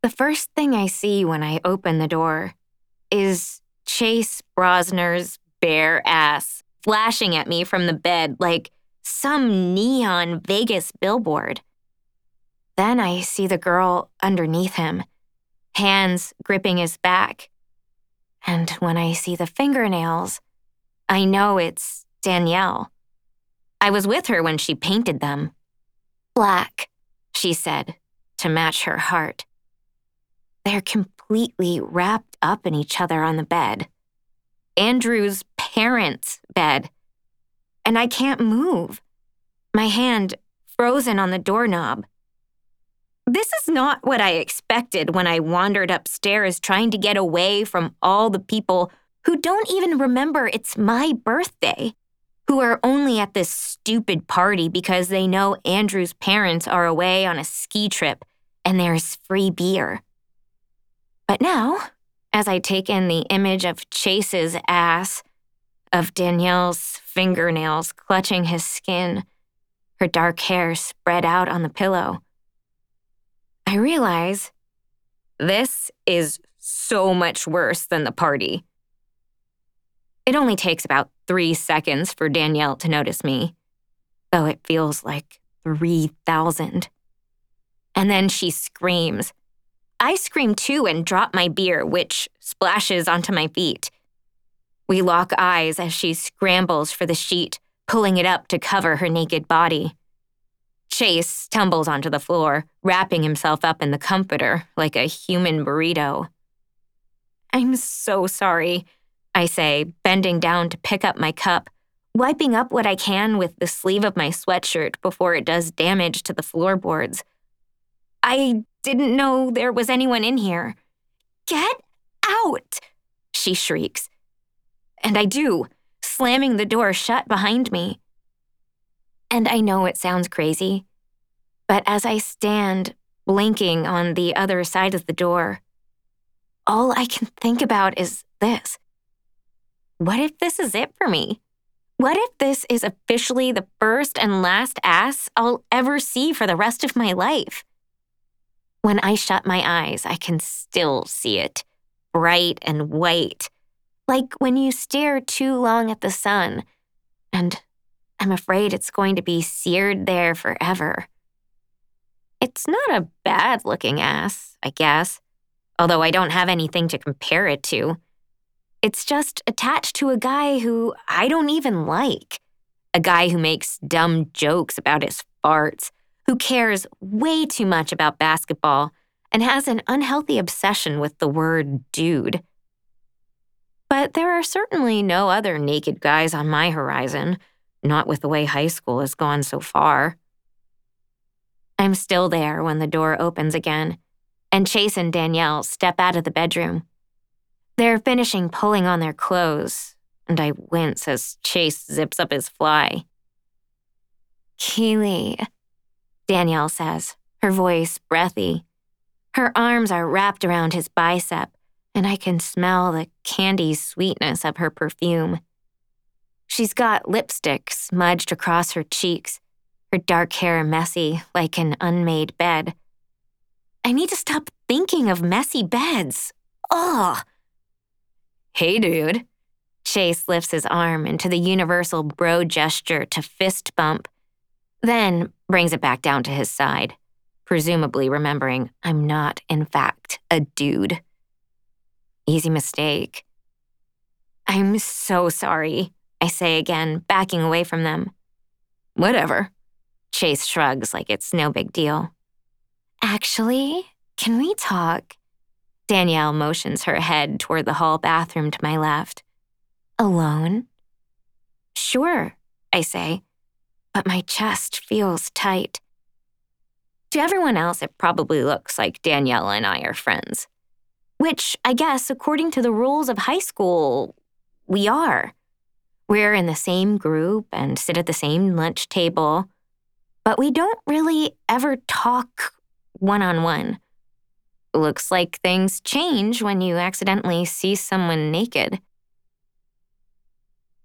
The first thing I see when I open the door is Chase Brosner's bare ass flashing at me from the bed like some neon Vegas billboard. Then I see the girl underneath him, hands gripping his back. And when I see the fingernails, I know it's Danielle. I was with her when she painted them. Black, she said, to match her heart. They're completely wrapped up in each other on the bed. Andrew's parents' bed. And I can't move. My hand frozen on the doorknob. This is not what I expected when I wandered upstairs trying to get away from all the people who don't even remember it's my birthday, who are only at this stupid party because they know Andrew's parents are away on a ski trip and there's free beer. But now, as I take in the image of Chase's ass, of Danielle's fingernails clutching his skin, her dark hair spread out on the pillow, I realize this is so much worse than the party. It only takes about 3 seconds for Danielle to notice me, though it feels like 3,000. And then she screams. I scream too and drop my beer, which splashes onto my feet. We lock eyes as she scrambles for the sheet, pulling it up to cover her naked body. Chase tumbles onto the floor, wrapping himself up in the comforter like a human burrito. I'm so sorry, I say, bending down to pick up my cup, wiping up what I can with the sleeve of my sweatshirt before it does damage to the floorboards. I didn't know there was anyone in here. Get out, she shrieks. And I do, slamming the door shut behind me. And I know it sounds crazy, but as I stand, blinking on the other side of the door, all I can think about is this. What if this is it for me? What if this is officially the first and last ass I'll ever see for the rest of my life? When I shut my eyes, I can still see it, bright and white, like when you stare too long at the sun, and I'm afraid it's going to be seared there forever. It's not a bad-looking ass, I guess, although I don't have anything to compare it to. It's just attached to a guy who I don't even like, a guy who makes dumb jokes about his farts, who cares way too much about basketball and has an unhealthy obsession with the word dude. But there are certainly no other naked guys on my horizon, not with the way high school has gone so far. I'm still there when the door opens again, and Chase and Danielle step out of the bedroom. They're finishing pulling on their clothes, and I wince as Chase zips up his fly. Keely, Danielle says, her voice breathy. Her arms are wrapped around his bicep, and I can smell the candy sweetness of her perfume. She's got lipstick smudged across her cheeks, her dark hair messy like an unmade bed. I need to stop thinking of messy beds. Ugh. Hey, dude. Chase lifts his arm into the universal bro gesture to fist bump, then brings it back down to his side, presumably remembering I'm not, in fact, a dude. Easy mistake. I'm so sorry, I say again, backing away from them. Whatever. Chase shrugs like it's no big deal. Actually, can we talk? Danielle motions her head toward the hall bathroom to my left. Alone? Sure, I say, but my chest feels tight. To everyone else, it probably looks like Danielle and I are friends. Which, I guess, according to the rules of high school, we are. We're in the same group and sit at the same lunch table, but we don't really ever talk one-on-one. Looks like things change when you accidentally see someone naked.